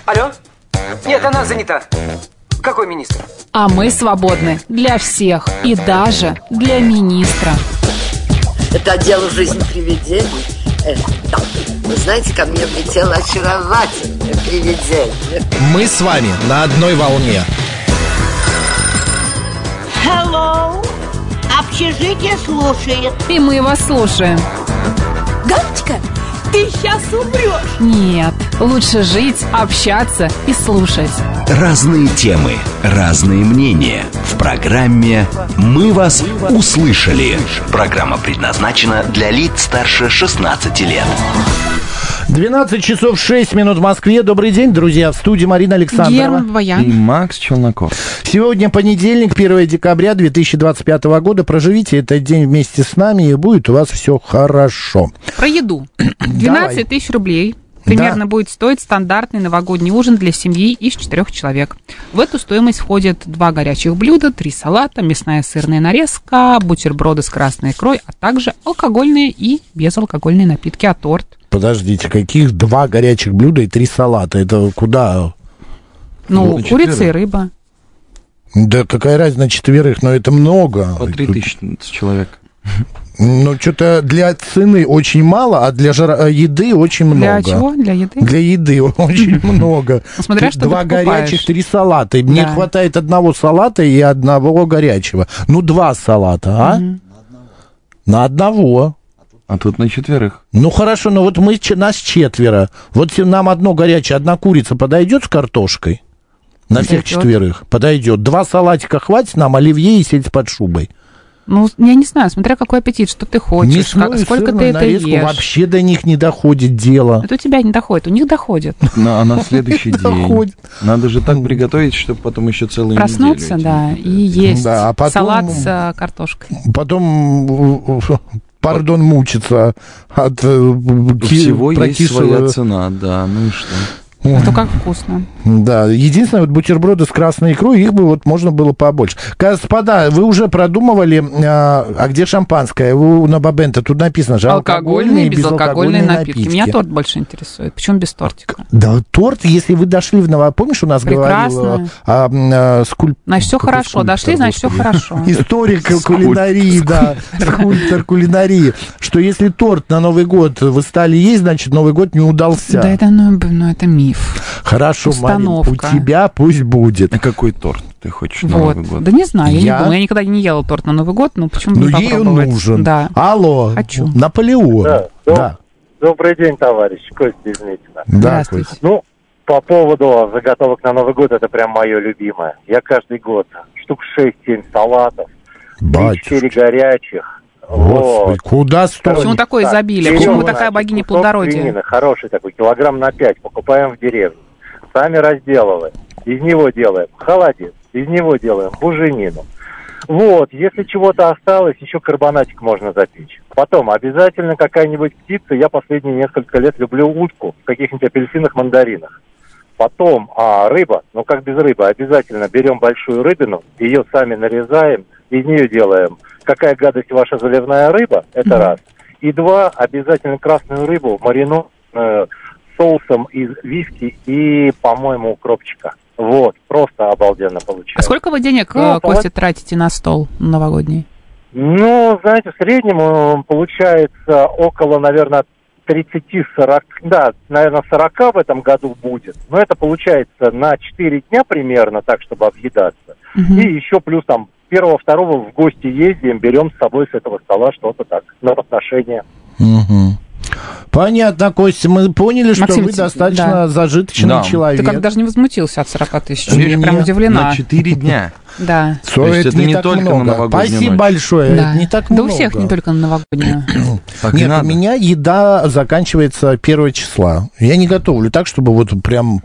Алло? Нет, она занята. Какой министр? А мы свободны для всех и даже для министра. Это дело жизни привидений. Да. Вы знаете, ко мне влетело очаровательное привидение. Мы с вами на одной волне. Hello. Общежитие слушает. И мы вас слушаем. Галочка, ты сейчас умрешь. Нет, лучше жить, общаться и слушать. Разные темы, разные мнения. В программе «Мы вас услышали». Программа предназначена для лиц старше 16 лет. 12 часов 6 минут в Москве. Добрый день, друзья. В студии Марина Александрова и Макс Челноков. Сегодня понедельник, 1 декабря 2025 года. Проживите этот день вместе с нами, и будет у вас все хорошо. Про еду. 12 тысяч рублей. Примерно будет стоить стандартный новогодний ужин для семьи из 4 человек. В эту стоимость входят 2 горячих блюда, 3 салата, мясная сырная нарезка, бутерброды с красной икрой, а также алкогольные и безалкогольные напитки, а торт. Подождите, каких 2 горячих блюда и 3 салата? Это куда? Ну, курица и рыба. Да какая разница на 4, но это много. По 3000 с человека. Ну, что-то для цены очень мало, а для еды очень много. Для чего? Для еды? Для еды очень много. Смотря что 2 горячих, 3 салата. Мне хватает 1 салата и 1 горячего. Ну, 2 салата, а? На 1. А тут на 4. Ну, хорошо, но вот нас 4. Вот нам 1 горячее, 1 курица подойдет с картошкой? На всех 4 подойдет. 2 салатика хватит нам, оливье и сельдь под шубой. Ну, я не знаю, смотря какой аппетит, что ты хочешь, мясную, сколько ты это ешь. Вообще до них не доходит дело. Это у тебя не доходит, у них доходит. А на следующий день. Надо же так приготовить, чтобы потом еще целую неделю. Проснуться, да, и есть салат с картошкой. Потом, мучиться от всего есть своя цена, да, ну и что? Это как вкусно. Да, единственное, вот бутерброды с красной икрой, их бы вот можно было побольше. Господа, вы уже продумывали, а где шампанское? Вы на Бабенто, тут написано же алкогольные и безалкогольные напитки. Меня торт больше интересует. Почему без тортика? Да, торт, если вы дошли в помнишь, у нас говорил значит, все хорошо. Дошли, значит, все хорошо. Историк кулинарии, да, скульптор кулинарии, что если торт на Новый год вы стали есть, значит, Новый год не удался. Да, это миф. Хорошо, Марин, у тебя пусть будет. А какой торт ты хочешь на Новый год? Да не знаю, я не думаю. Я никогда не ела торт на Новый год, но почему бы не попробовать? Ей нужен. Да. Алло, хочу. Наполеон. Да. Добрый день, товарищ. Костя из Митина. Здравствуйте. Ну, по поводу заготовок на Новый год, это прям мое любимое. Я каждый год штук 6-7 салатов, 3-4 горячих. Господи, куда стоит? Почему такое изобилие? Почему такая богиня плодородия? Свинины, хороший такой, килограмм на 5, покупаем в деревне. Сами разделываем. Из него делаем холодец, из него делаем буженину. Вот, если чего-то осталось, еще карбонатик можно запечь. Потом обязательно какая-нибудь птица. Я последние несколько лет люблю утку в каких-нибудь апельсинах, мандаринах. Потом рыба, ну как без рыбы, обязательно берем большую рыбину, ее сами нарезаем, из нее делаем. Какая гадость ваша заливная рыба, это раз. И 2, обязательно красную рыбу маринуем соусом из виски и, по-моему, укропчика. Вот, просто обалденно получается. А сколько вы денег, Костя, тратите на стол новогодний? Ну, знаете, в среднем получается около, наверное, 30-40, да, наверное, 40 в этом году будет. Но это получается на 4 дня примерно, так, чтобы объедаться. И еще плюс там 1-2 в гости ездим, берем с собой с этого стола что-то так, на отношения. Понятно, Костя, мы поняли, что Максим, вы достаточно зажиточный человек. Ты как даже не возмутился от 40 тысяч. Я прям удивлена. На 4 дня. Да. То есть это не только много. На новогоднюю Спасибо ночь. Большое. Да. Это не так много. Да у всех не только на новогоднюю. Нет, у меня еда заканчивается 1 числа. Я не готовлю так, чтобы вот прям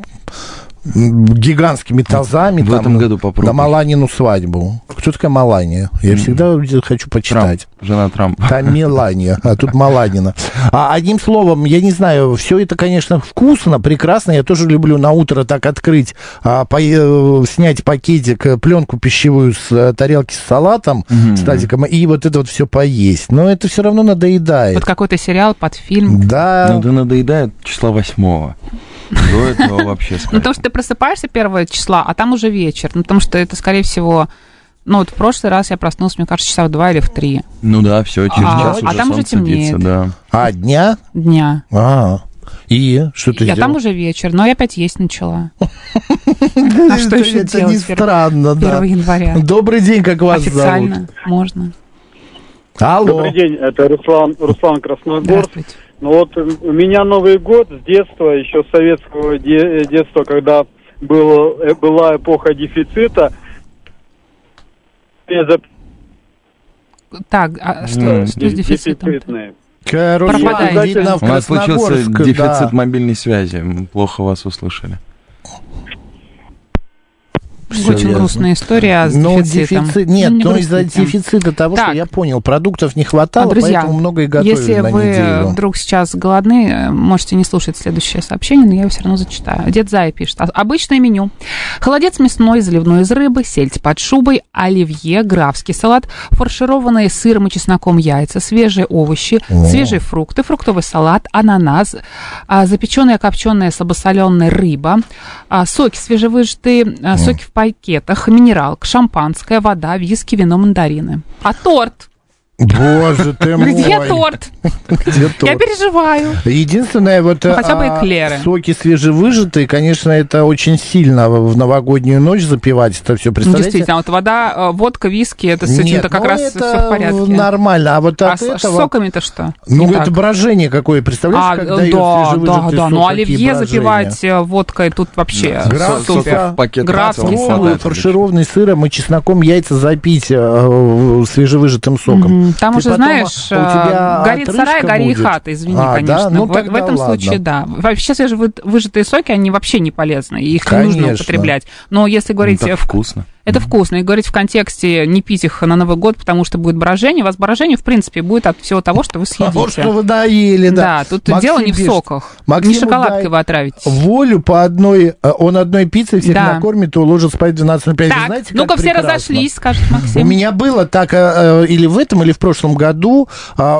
гигантскими тазами в этом году попробуй. На Маланину свадьбу. Кто такая Малания? Я всегда хочу почитать. Жена Трампа. Там Мелания, а тут Маланина. Одним словом, я не знаю, все это, конечно, вкусно, прекрасно. Я тоже люблю на утро так открыть, снять пакетик, пленку пищевую с тарелки с салатом, с тазиком, и вот это вот все поесть. Но это все равно надоедает. Под какой-то сериал, под фильм. Да. Ну, это надоедает числа 8-го. До этого вообще Ну, потому что ты просыпаешься 1 числа, а там уже вечер. Ну, потому что это, скорее всего... Ну, вот в прошлый раз я проснулась, мне кажется, часа в 2 или в 3. Ну да, все, через час уже там уже темнеет. да. А, дня? Дня. И что ты сделал? Там уже вечер, но я опять есть начала. А что еще делать? Это не странно, да. 1 января. Добрый день, как вас зовут? Официально можно. Алло. Добрый день, это Руслан Красногорск. Здравствуйте. Ну вот у меня Новый год с детства, еще с советского детства, когда была эпоха дефицита. Так, а что с дефицитом? Короче, видно, в у нас случился Красногорск, дефицит мобильной связи. Мы плохо вас услышали. Очень грустная история с дефицитом. Нет, но из-за дефицита того, что я понял, продуктов не хватало, друзья, поэтому много и готовили если на вы неделю. вдруг сейчас голодны, можете не слушать следующее сообщение, но я его все равно зачитаю. Дед Зая пишет. Обычное меню. Холодец мясной, заливной из рыбы, сельдь под шубой, оливье, графский салат, фаршированные сыром и чесноком яйца, свежие овощи, свежие фрукты, фруктовый салат, ананас, запеченная копченая слабосоленая рыба, соки свежевыжатые, соки в пакетах, минералка, шампанское, вода, виски, вино, мандарины. А торт? Боже ты мой. Где торт? Я переживаю. Единственное, вот хотя бы эклеры. Соки свежевыжатые, конечно, это очень сильно в новогоднюю ночь запивать это все, представляете? Действительно, вот вода, водка, виски, это с этим-то как раз все в порядке. Нормально, а вот от этого... с соками-то что? Ну, это брожение какое, представляешь, когда ее свежевыжатый сок, ну, оливье запивать водкой, тут вообще супер. Графский салат. Фаршированный сыром и чесноком яйца запить свежевыжатым соком. Там уже, знаешь, горит сарай, гори и хата, извини, конечно. Ну, в этом случае, да. Вообще свежевыжатые соки, они вообще не полезны, их не нужно употреблять. Но если говорить... Так вкусно. Это вкусно. И говорить в контексте не пить их на Новый год, потому что будет брожение. У вас брожение, в принципе, будет от всего того, что вы съедите. Того, что вы доели, да. Да, тут дело не в соках. Не шоколадкой вы отравитесь. Волю по одной... Он одной пиццей всех накормит и уложит спать 12:05. Так, знаете, ну-ка все разошлись, скажет Максим. У меня было так или в этом, или в прошлом году.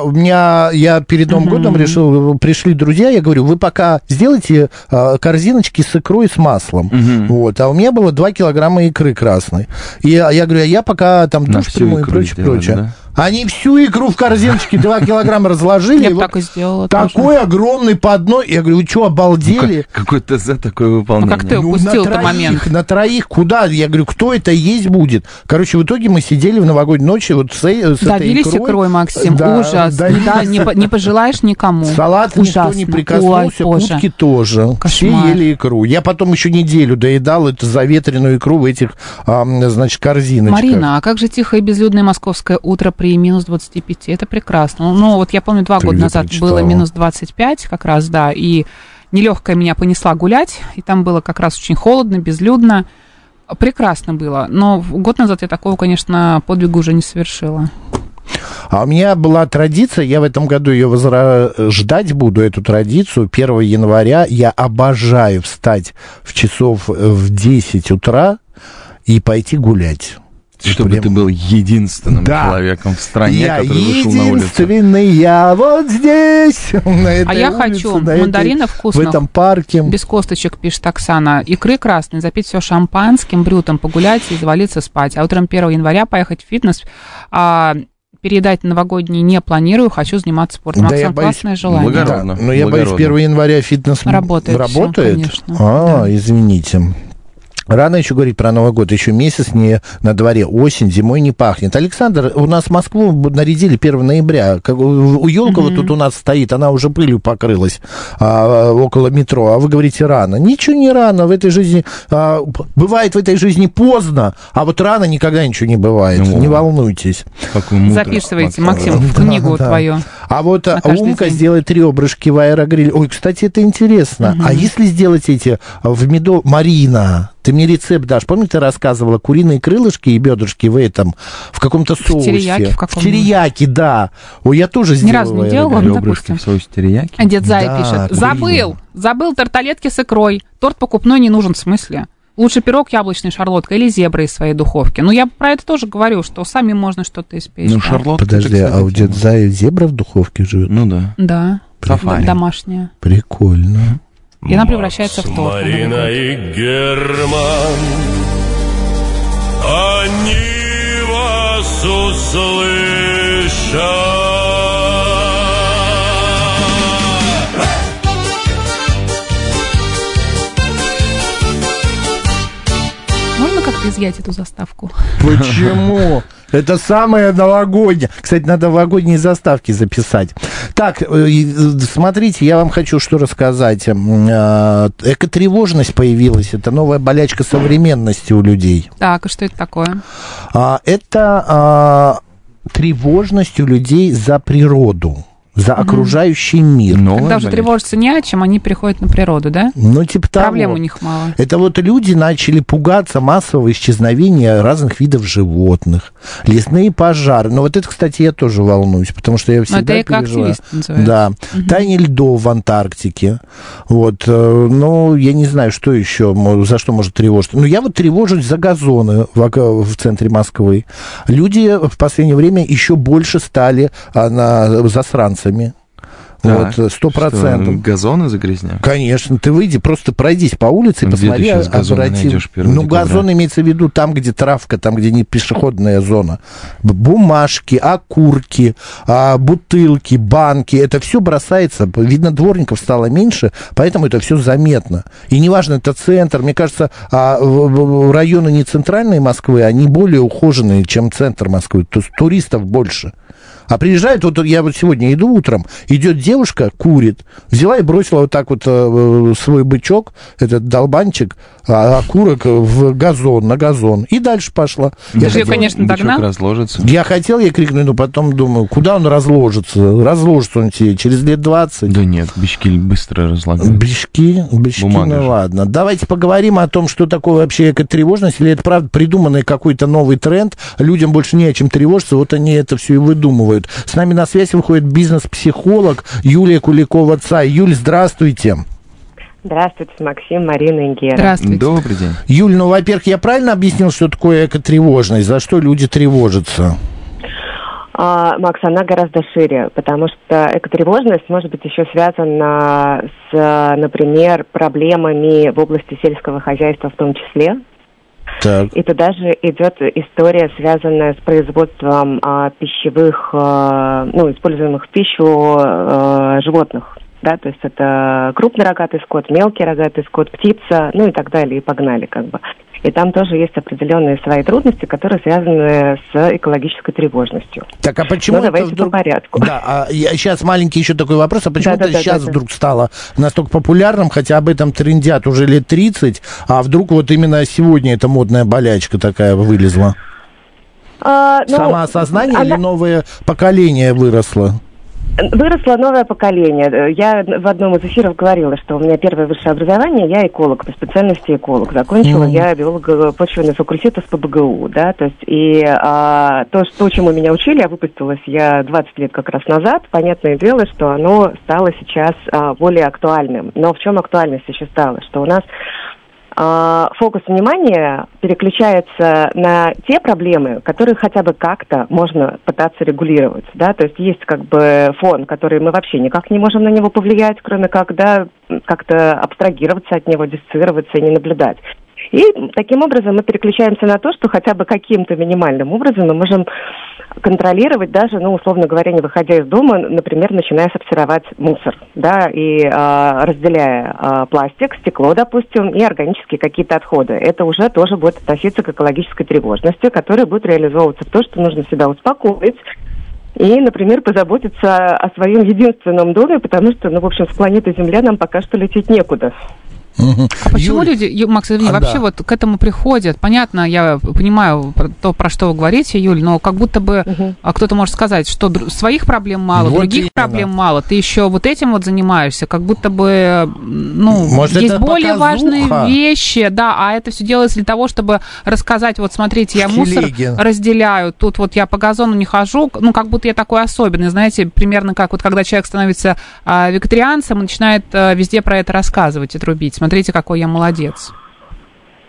Я перед Новым годом решил, пришли друзья, я говорю, вы пока сделайте корзиночки с икрой и с маслом. Вот. А у меня было 2 килограмма икры красной. И я говорю, я пока там душ приму и прочее. Да? Они всю икру в корзиночке 2 килограмма разложили. Я бы так и сделала. Такой огромный подной. Я говорю, вы что, обалдели? Какой ТЗ такое выполнение? Ну, как ты упустил этот момент? На троих. Куда? Я говорю, кто это есть будет? Короче, в итоге мы сидели в новогоднюю ночь вот с этой икрой. Давились икрой, Максим. Да, ужас. Да, не пожелаешь никому. Салат никто не прикоснулся, утки тоже. Кошмар. Все ели икру. Я потом еще неделю доедал эту заветренную икру в этих, значит, корзиночках. Марина, а как же тихое и безлюдное московское утро при минус 25? Это прекрасно. Ну, вот я помню, 2 года назад было минус 25 как раз, да, и нелегкая меня понесла гулять, и там было как раз очень холодно, безлюдно. Прекрасно было. Но год назад я такого, конечно, подвига уже не совершила. А у меня была традиция, я в этом году ее возрождать буду, эту традицию. 1 января я обожаю встать в часов в 10 утра и пойти гулять. Чтобы ты был единственным человеком в стране, который вышел на улицу. Единственный я вот здесь, на этой я улице, хочу мандаринов вкусных, в этом парке. Без косточек, пишет Оксана. Икры красной, запить все шампанским, брютом погулять и завалиться спать. А утром 1 января поехать в фитнес, передать новогодний не планирую, хочу заниматься спортом. Да, Максим, классное желание. Благородно. Но я боюсь, 1 января фитнес работает? Всё, конечно. Извините. Рано еще говорить про Новый год, еще месяц не на дворе, осень, зимой не пахнет. Александр, у нас Москву нарядили 1 ноября. У елка вот тут у нас стоит, она уже пылью покрылась около метро, а вы говорите рано. Ничего не рано, в этой жизни, бывает в этой жизни поздно, а вот рано никогда ничего не бывает, не волнуйтесь. Записывайте, Максим, в книгу твою. А вот Умка сделает ребрышки в аэрогриле. Ой, кстати, это интересно. А если сделать эти в Марина, ты мне рецепт дашь. Помните, ты рассказывала куриные крылышки и бедрышки в каком-то соусе? В терияке, да. Ой, я тоже сделала. Ни разу не делала, но допустим. В соусе терияки? А дед Зая пишет. Забыл тарталетки с икрой. Торт покупной не нужен, в смысле? Лучше пирог яблочный, шарлотка или зебра из своей духовки. Ну, я про это тоже говорю, что сами можно что-то испечь. Ну, шарлотка. Подожди, а у деда Зая зебра в духовке живет? Ну, да. Да. Сафари. Домашняя. Прикольно. И она превращается в торт. Марина и Герман, они вас услышат. Можно как-то изъять эту заставку? Почему? Это самое новогоднее. Кстати, надо новогодние заставки записать. Так, смотрите, я вам хочу что рассказать. Экотревожность появилась. Это новая болячка современности у людей. Так, и что это такое? Это тревожность у людей за природу, за окружающий мир. Когда уже тревожатся не о чем, они приходят на природу, да? Ну, типа того. Проблем у них мало. Это вот люди начали пугаться массового исчезновения разных видов животных, лесные пожары. Но вот это, кстати, я тоже волнуюсь, потому что я всегда переживаю. Да. Таяние льдов в Антарктике. Вот. Ну, я не знаю, что еще, за что может тревожиться. Но я вот тревожусь за газоны в центре Москвы. Люди в последнее время еще больше стали засранцами. Да, вот, 100%. Газоны загрязняют? Конечно. Ты выйди, просто пройдись по улице и посмотри, Ну, газон имеется в виду там, где травка, там, где не пешеходная зона. Бумажки, окурки, бутылки, банки. Это все бросается. Видно, дворников стало меньше, поэтому это все заметно. И неважно, это центр. Мне кажется, районы не центральной Москвы, они более ухоженные, чем центр Москвы. То есть туристов больше. А приезжает, вот я вот сегодня иду утром, идет девушка, курит, взяла и бросила вот так вот свой бычок, этот долбанчик, окурок в газон, на газон, и дальше пошла. Ты же ее, конечно, догнал. Разложится. Я хотел ей крикнуть, но потом думаю, куда он разложится? Разложится он тебе через лет 20. Да нет, бычки быстро разлагаются. Бычки, ну ладно. Давайте поговорим о том, что такое вообще экотревожность, или это правда придуманный какой-то новый тренд, людям больше не о чем тревожиться, вот они это все и выдумывают. С нами на связь выходит бизнес-психолог Юлия Куликова-Цай. Юль, здравствуйте. Здравствуйте, Максим, Марина и Гера. Здравствуйте. Добрый день. Юль, ну, во-первых, я правильно объяснил, что такое экотревожность? За что люди тревожатся? Макс, она гораздо шире, потому что экотревожность может быть еще связана с, например, проблемами в области сельского хозяйства в том числе. Так. И туда же идет история, связанная с производством пищевых, используемых в пищу животных. Да, то есть это крупный рогатый скот, мелкий рогатый скот, птица, ну и так далее, и погнали как бы. И там тоже есть определенные свои трудности, которые связаны с экологической тревожностью. Так, а почему это давайте вдруг... по порядку. Да, сейчас маленький еще такой вопрос, а почему это сейчас вдруг стало настолько популярным, хотя об этом трендят уже лет 30, а вдруг вот именно сегодня эта модная болячка такая вылезла? Самоосознание или новое поколение выросло? Выросло новое поколение. Я в одном из эфиров говорила, что у меня первое высшее образование, я эколог, по специальности эколог. Закончила я биолого-почвенный факультет с ПБГУ, да, то есть и то, чему меня учили, я выпустилась 20 лет как раз назад, понятное дело, что оно стало сейчас более актуальным. Но в чем актуальность еще стала? Что у нас фокус внимания переключается на те проблемы, которые хотя бы как-то можно пытаться регулировать, да, то есть есть как бы фон, который мы вообще никак не можем на него повлиять, кроме как, да, как-то абстрагироваться от него, диссоциироваться и не наблюдать. И таким образом мы переключаемся на то, что хотя бы каким-то минимальным образом мы можем контролировать даже, условно говоря, не выходя из дома, например, начиная сортировать мусор, да, и разделяя пластик, стекло, допустим, и органические какие-то отходы. Это уже тоже будет относиться к экологической тревожности, которая будет реализовываться в то, что нужно себя успокоить и, например, позаботиться о своем единственном доме, потому что, в общем, с планеты Земля нам пока что лететь некуда. А почему люди, Макс, извини, вообще вот к этому приходят? Понятно, я понимаю то, про что вы говорите, Юль, но как будто бы кто-то может сказать, что своих проблем мало, вот других проблем мало, ты еще вот этим вот занимаешься, как будто бы, может, есть более важные вещи, да, а это все делается для того, чтобы рассказать, вот смотрите, я мусор разделяю, тут вот я по газону не хожу, как будто я такой особенный, знаете, примерно как вот когда человек становится вегетарианцем и начинает везде про это рассказывать и трубить. Смотрите, какой я молодец.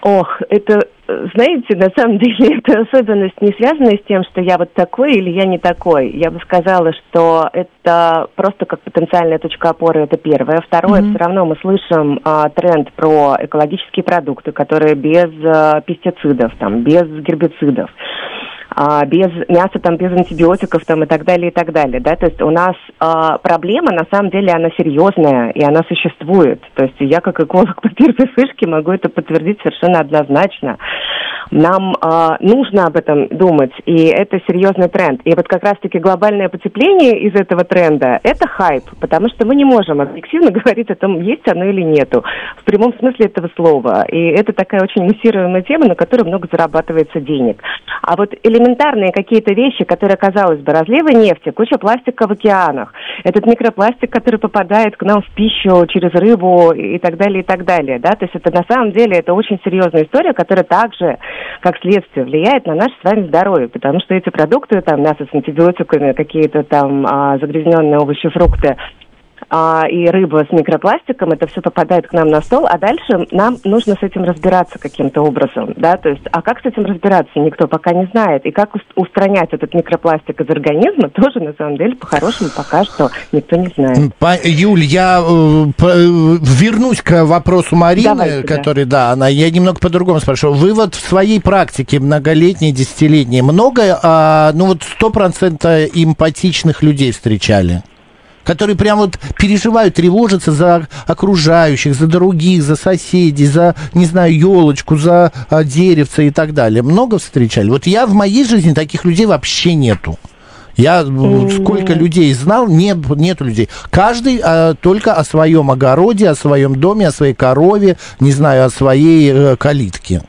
Ох, это, знаете, на самом деле, эта особенность не связана с тем, что я вот такой или я не такой. Я бы сказала, что это просто как потенциальная точка опоры, это первое. Второе, все равно мы слышим тренд про экологические продукты, которые без пестицидов, там, без гербицидов. Без мяса, там, без антибиотиков там, и так далее, да, то есть у нас проблема, на самом деле, она серьезная, и она существует, то есть я, как эколог по первой вышке, могу это подтвердить совершенно однозначно. Нам нужно об этом думать, и это серьезный тренд. И вот как раз-таки глобальное потепление из этого тренда – это хайп, потому что мы не можем объективно говорить о том, есть оно или нету, в прямом смысле этого слова. И это такая очень муссируемая тема, на которой много зарабатывается денег. А вот элементарные какие-то вещи, которые, казалось бы, разливы нефти, куча пластика в океанах, этот микропластик, который попадает к нам в пищу через рыбу и так далее, да, то есть это на самом деле это очень серьезная история, которая также, как следствие, влияет на наше с вами здоровье, потому что эти продукты, там, мясо с антибиотиками, какие-то там загрязненные овощи, фрукты, и рыба с микропластиком, это все попадает к нам на стол, а дальше нам нужно с этим разбираться каким-то образом, да, то есть, а как с этим разбираться, никто пока не знает, и как устранять этот микропластик из организма, тоже, на самом деле, по-хорошему, пока что никто не знает. Юль, я вернусь к вопросу Марины, Давайте, который, я немного по-другому спрашиваю. Вы вот в своей практике многолетней, десятилетней много, 100% эмпатичных людей встречали? Которые прям вот переживают, тревожатся за окружающих, за других, за соседей, за, не знаю, елочку, за деревце и так далее. Много встречали? Вот я в моей жизни таких людей вообще нету. Я сколько людей знал, нету людей. Каждый только о своем огороде, о своем доме, о своей корове, не знаю, о своей калитке.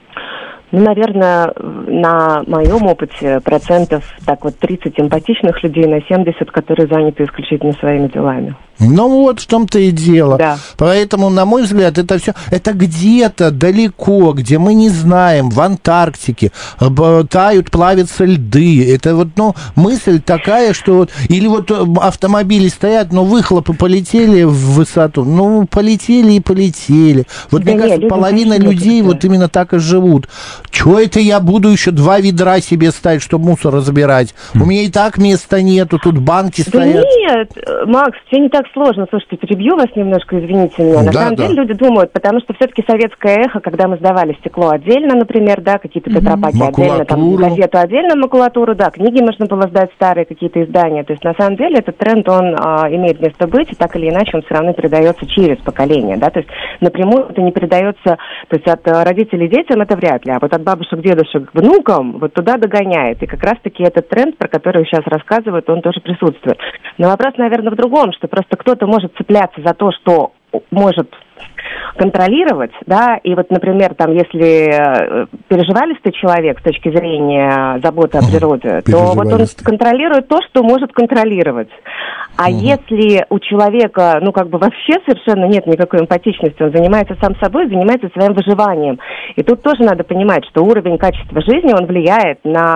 Наверное, на моем опыте процентов так вот 30 эмпатичных людей на 70, которые заняты исключительно своими делами. Ну вот в том-то и дело. Да. Поэтому, на мой взгляд, это все, это где-то далеко, где мы не знаем, в Антарктике тают, плавятся льды. Это вот, мысль такая, что вот, или вот автомобили стоят, но выхлопы полетели в высоту. Полетели и полетели. Вот, мне кажется, половина людей вот именно так и живут. Чего это я буду еще 2 ведра себе ставить, чтобы мусор разбирать? У меня и так места нету, тут банки стоят. Нет, Макс, все не так сложно. Слушайте, перебью вас немножко, извините меня. На самом деле люди думают, потому что все-таки советское эхо, когда мы сдавали стекло отдельно, например, да, какие-то тетрапаки отдельно, там, газету отдельно, макулатуру, да, книги можно было сдать, старые какие-то издания. То есть, на самом деле, этот тренд, он имеет место быть, и так или иначе он все равно передается через поколение, да, то есть напрямую это не передается, то есть от родителей детям это вряд ли, а вот от бабушек, дедушек к внукам вот туда догоняет. И как раз-таки этот тренд, про который сейчас рассказывают, он тоже присутствует. Но вопрос, наверное, в другом, что просто кто-то может цепляться за то, что может контролировать, да, и вот, например, там, если переживалистый человек с точки зрения заботы о природе, то вот он контролирует то, что может контролировать. А если у человека, вообще совершенно нет никакой эмпатичности, он занимается сам собой, занимается своим выживанием. И тут тоже надо понимать, что уровень качества жизни, он влияет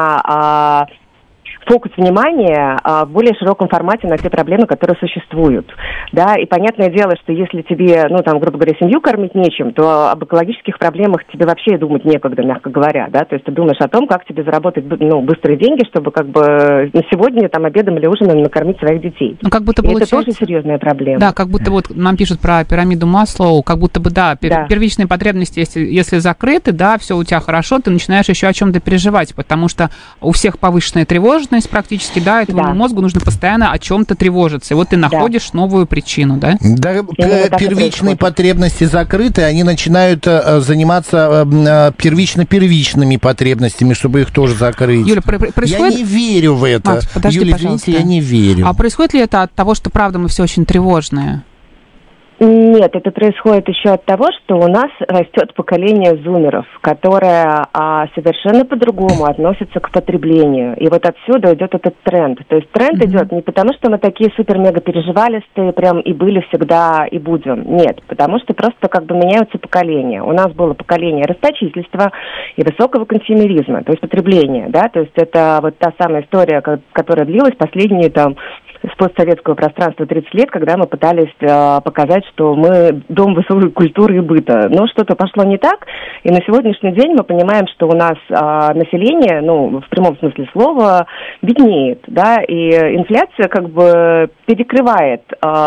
на фокус внимания в более широком формате на те проблемы, которые существуют. Да, и понятное дело, что если тебе, грубо говоря, семью кормить нечем, то об экологических проблемах тебе вообще думать некогда, мягко говоря, да, то есть ты думаешь о том, как тебе заработать, быстрые деньги, чтобы на сегодня, обедом или ужином накормить своих детей. Как будто и это тоже серьезная проблема. Да, как будто вот нам пишут про пирамиду Маслоу, как будто бы, первичные потребности, если закрыты, да, все у тебя хорошо, ты начинаешь еще о чем-то переживать, потому что у всех повышенная тревожность практически, да, этому мозгу нужно постоянно о чем-то тревожиться. И вот ты находишь новую причину, да? Да, первичные потребности закрыты, они начинают заниматься первичными потребностями, чтобы их тоже закрыть. Юля, происходит... Я не верю в это. Макс, подожди, Юля, пожалуйста. извините, я не верю. А происходит ли это от того, что, правда, мы все очень тревожные? Нет, это происходит еще от того, что у нас растет поколение зумеров, которое совершенно по-другому относится к потреблению. И вот отсюда идет этот тренд. То есть тренд идет не потому, что мы такие супер-мега переживалистые прям и были всегда, и будем. Нет, потому что просто меняются поколения. У нас было поколение расточительства и высокого консюмеризма, то есть потребления, да, то есть это вот та самая история, которая длилась последние с постсоветского пространства 30 лет, когда мы пытались показать, что мы дом высокой культуры и быта. Но что-то пошло не так, и на сегодняшний день мы понимаем, что у нас население, ну, в прямом смысле слова, беднеет, да, и инфляция как бы перекрывает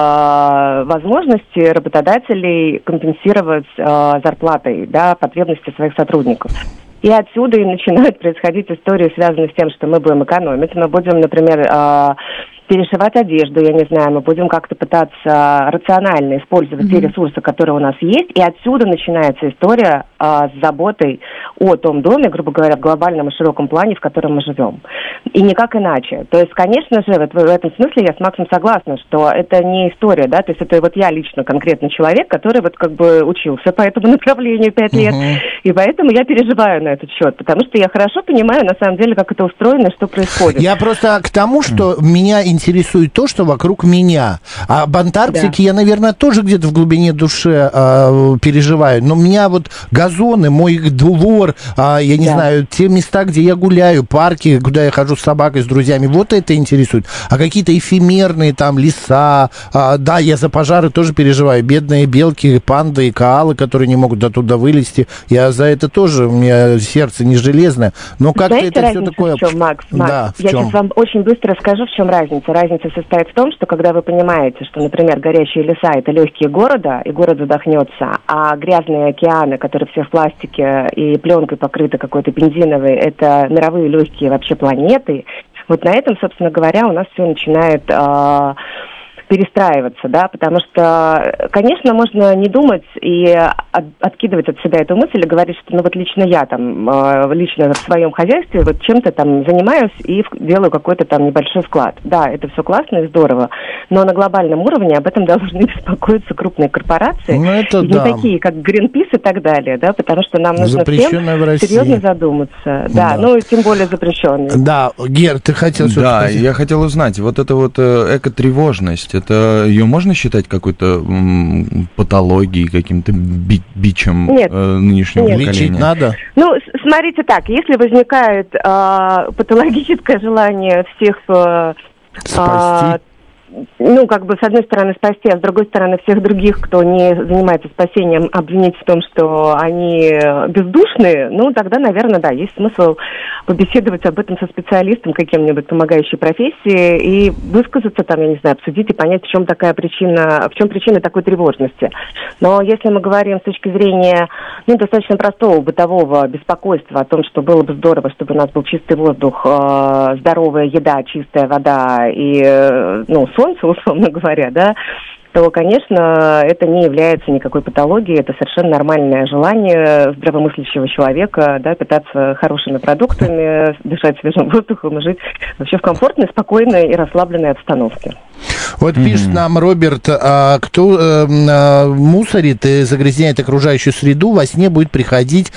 возможности работодателей компенсировать зарплатой, да, потребности своих сотрудников. И отсюда и начинают происходить истории, связанные с тем, что мы будем экономить. Мы будем, например, перешивать одежду, я не знаю, мы будем как-то пытаться рационально использовать те ресурсы, которые у нас есть. И отсюда начинается история с заботой о том доме, грубо говоря, в глобальном и широком плане, в котором мы живем. И никак иначе. То есть, конечно же, в этом смысле я с Максом согласна, что это не история, да, то есть это вот я лично конкретный человек, который вот как бы учился по этому направлению 5 лет, и поэтому я переживаю на этот счет, потому что я хорошо понимаю, на самом деле, как это устроено и что происходит. Я просто к тому, что меня интересует то, что вокруг меня. А об Антарктике я, наверное, тоже где-то в глубине души переживаю. Но у меня вот газоны, мой двор, я не знаю, те места, где я гуляю, парки, куда я хожу с собакой, с друзьями, вот это интересует. А какие-то эфемерные там леса, да, я за пожары тоже переживаю. Бедные белки, панды и коалы, которые не могут оттуда вылезти. Я за это тоже, у меня сердце не железное. Но как-то это все такое... В чем, Макс? Да, я сейчас вам очень быстро скажу, в чем разница. Разница состоит в том, что когда вы понимаете, что, например, горящие леса – это легкие города, и город задохнется, а грязные океаны, которые все в пластике и пленкой покрыты какой-то бензиновой, это мировые легкие вообще планеты. Вот на этом, собственно говоря, у нас все начинает перестраиваться, да, потому что, конечно, можно не думать и откидывать от себя эту мысль и говорить, что, ну, вот лично я там, лично в своем хозяйстве вот чем-то там занимаюсь и делаю какой-то там небольшой вклад. Да, это все классно и здорово, но на глобальном уровне об этом должны беспокоиться крупные корпорации, это не такие, как Greenpeace и так далее, да, потому что нам нужно всем серьезно задуматься. Да, ну, тем более запрещенные. Да, Гер, ты хотел что-то сказать? Да, я хотел узнать, вот эта вот экотревожность, это ее можно считать какой-то патологией, каким-то бичем нынешнего поколения? Лечить надо? Ну, смотрите так, если возникает патологическое желание всех спасти, ну, как бы, с одной стороны, спасти, а с другой стороны, всех других, кто не занимается спасением, обвинить в том, что они бездушные, ну, тогда, наверное, да, есть смысл побеседовать об этом со специалистом каким-нибудь помогающей профессии и высказаться там, я не знаю, обсудить и понять, в чем такая причина, в чем причина такой тревожности. Но если мы говорим с точки зрения, ну, достаточно простого бытового беспокойства о том, что было бы здорово, чтобы у нас был чистый воздух, здоровая еда, чистая вода и, ну, солнце, условно говоря, да, то, конечно, это не является никакой патологией, это совершенно нормальное желание здравомыслящего человека, да, питаться хорошими продуктами, дышать свежим воздухом и жить вообще в комфортной, спокойной и расслабленной обстановке. Вот пишет нам Роберт, кто мусорит и загрязняет окружающую среду, во сне будет приходить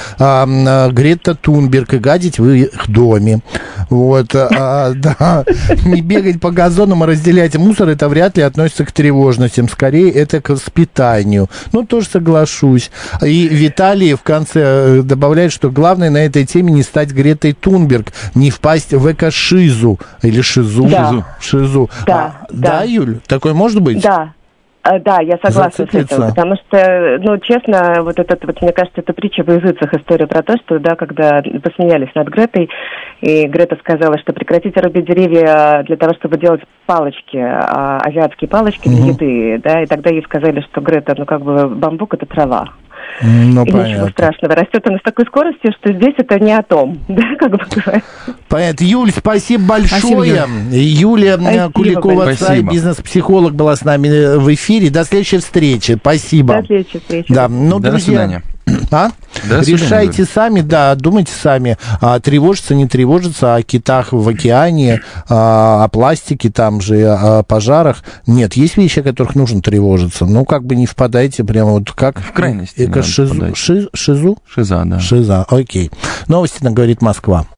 Грета Тунберг и гадить в их доме. Вот, да, не бегать по газонам, а разделять мусор, это вряд ли относится к тревожностям, скорее это к воспитанию. Ну, тоже соглашусь. И Виталий в конце добавляет, что главное на этой теме не стать Гретой Тунберг, не впасть в экошизу или шизу. Да. Шизу. Да, Юль, такое может быть? Да. Да, я согласна с этим, потому что, ну, честно, вот этот, вот, мне кажется, это притча в языцах, история про то, что, да, когда посмеялись над Гретой, и Грета сказала, что прекратите рубить деревья для того, чтобы делать палочки, азиатские палочки для еды, да, и тогда ей сказали, что Грета, ну, как бы, бамбук — это трава. Ну, и понятно. Ничего страшного. Растет она с такой скоростью, что здесь это не о том, да, как бы говорят. Понятно. Юль, спасибо большое. Спасибо, Юлия Куликова, бизнес-психолог, была с нами в эфире. До следующей встречи. Спасибо. До следующей встречи. Да, ну, до свидания. Решайте сами, да, думайте сами, тревожиться, не тревожиться о китах в океане, о пластике там же, о пожарах. Нет, есть вещи, о которых нужно тревожиться. Ну, как бы не впадайте прямо вот как... В крайности. Шизу? Шиза, да. Шиза, окей. Новости на «Говорит Москва».